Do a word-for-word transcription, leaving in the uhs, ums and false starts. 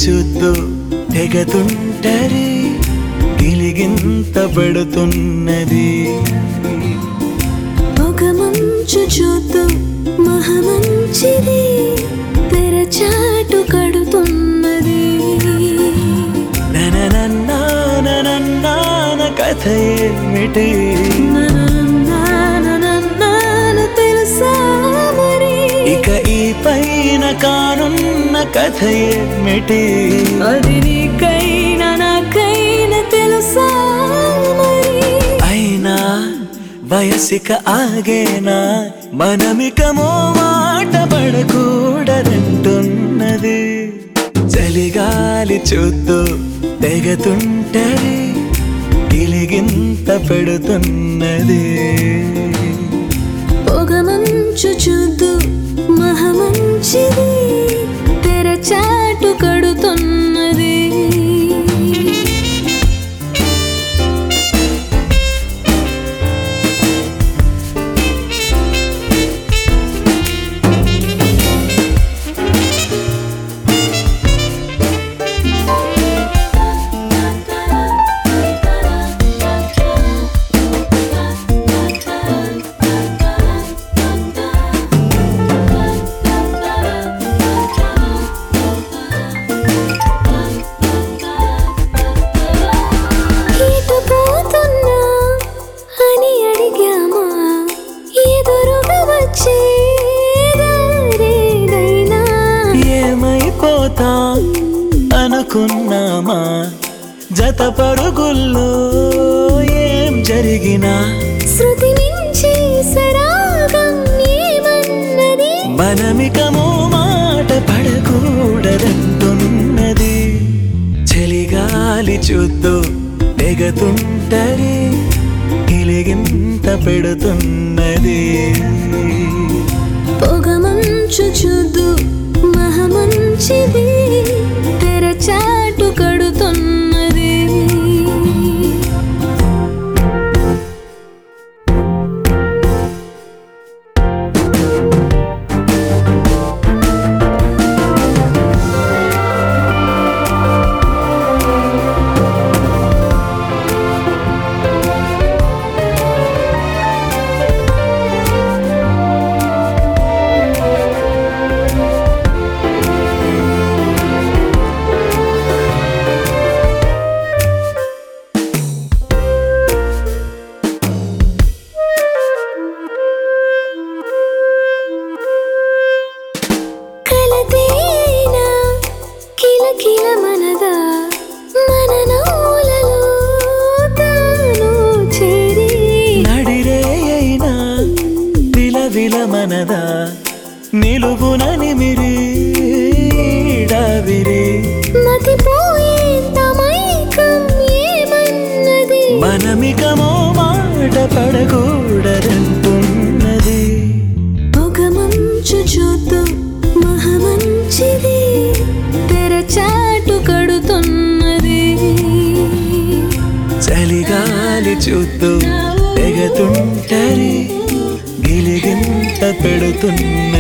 చూస్తూ తెగతుంటరి గిలిగింత పడుతున్నది ఒక మంచు చూస్తూ మహమంచిది తెరచాటు కడుతున్నది నననన్నాన కథ ఏమిటి తెలుసా మరి ఇక ఈ పైన కానున్న కథ ఏమిటి అది నీకైనా నాకైనా తెలుసా మరి అయినా వయసిక ఆగేనా మనమికమో మాట పడకూడదంటున్నది చలిగాలి చూస్తూ తెగతుంటరి గిలిగింత పెడుతున్నది పొగ మంచు చూద్దు మహమంచిది తెరచాటు కడుతున్నది ఏమైపోతా అనుకున్నామా జత పరుగుల్లో ఏం జరిగినా శృతి మించి సరాగం ఏమన్నది మనమికమో మాట పడకూడదంటున్నది చలిగాలి చూస్తూ తెగతుంటరి గిలిగింత పెడుతున్నది పొగ మంచు చూద్దు మహమంచిది తెరచాటు కడుతున్నది కిల మనదా మన నౌలలో తాను చేరి నడిరే అయినా విలవిల మనదా నిలువున నిమిరి డావిరి మతిపోయేంత మైకం ఏమన్నది మనమికమో మాట పడకూడదంటున్నది పొగ మంచు చూస్తూ మహమంచిది తెరచాటు కడుతున్నది చలిగాలి చూస్తూ తెగతుంటరి గిలిగింత పెడుతున్నది